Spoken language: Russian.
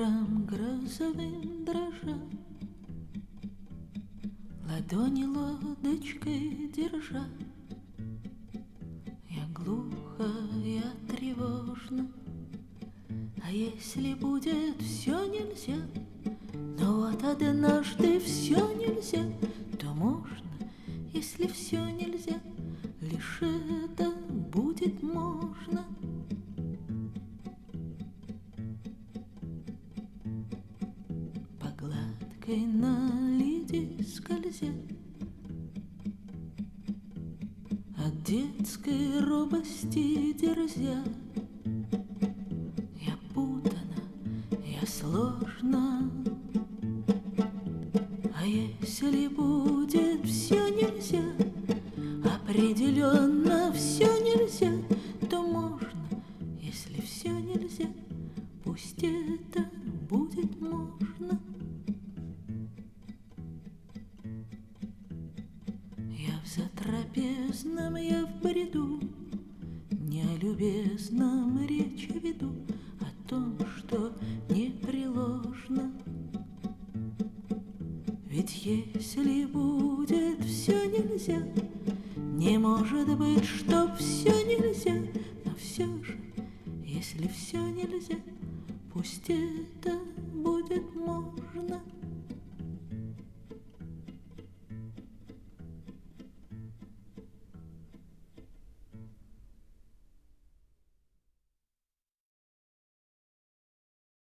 Ветром грозовым дрожа, ладони лодочкой держа, я глухо, я тревожно. А если будет все нельзя, но вот однажды все нельзя, то можно, если все нельзя, лишь это будет можно. По гладкой наледи скользя, от детской робости дерзя, я путана, я сложна. А если будет все нельзя, определенно все нельзя, то можно, если все нельзя, пусть это будет можно. Я в затрапезном, я в бреду, не о любезном речь веду, о том, что непреложно. Ведь если будет все нельзя, не может быть, чтоб все нельзя. Но все же, если все нельзя, пусть это будет можно.